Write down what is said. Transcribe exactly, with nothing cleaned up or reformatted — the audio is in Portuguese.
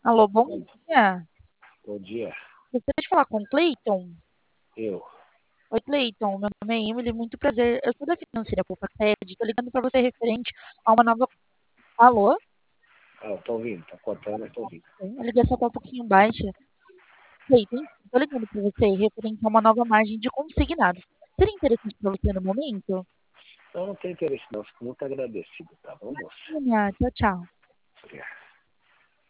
Alô, bom Bom, dia. bom dia. Gostaria de falar com o Cleiton. Eu. Oi, Cleiton. Meu nome é Emily, muito prazer. Eu sou da Financeira Poupa Sede. Estou ligando para você referente a uma nova. Alô? Ah, tô ouvindo, tá cortando, mas tô ouvindo. A ligação está um pouquinho baixa. Cleiton, estou ligando para você referente a uma nova margem de consignados. Seria interessante para você no momento? Não, não tem interesse não, fico muito agradecido, tá bom, moça? Minha, tchau, tchau. Obrigado.